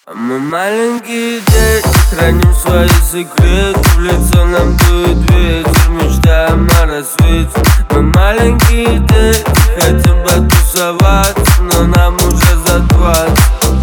Мы маленькие дети, храним свои секреты. В лицо нам дует ветер, мечтаем о рассвете. Мы маленькие дети, хотим потусоваться, но нам уже за 20.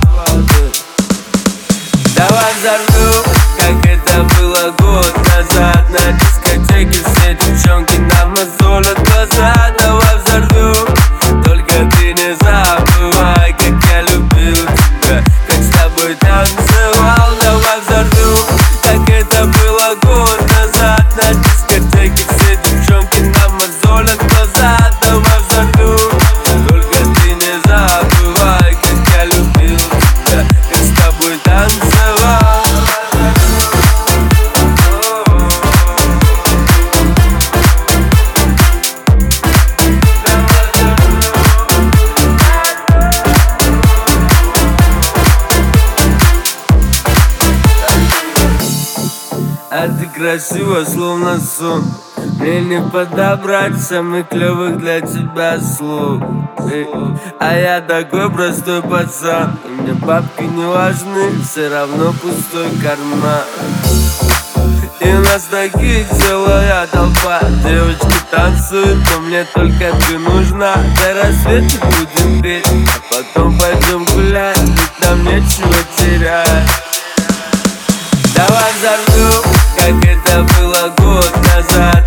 Давай взорвем, как это было год назад. На дискотеке все девчонки нам мозолят глаза. Давай взорвем, только ты не забывай, как я любил тебя, как с тобой танцевал. Давай взорвем, как это было год назад. На дискотеке все девчонки нам мозолят глаза. Давай взорвем, только ты не забывай, как я любил тебя, как с тобой танцевал. А ты красива, словно сон. Мне не подобрать самых клёвых для тебя слов. А я такой простой пацан, и мне бабки не важны, все равно пустой карман. И у нас таких целая толпа. Девочки танцуют, но мне только ты нужна. До рассвета будем петь, а потом пойдем гулять, ведь нам нечего терять. Давай взорвем, как это было год назад.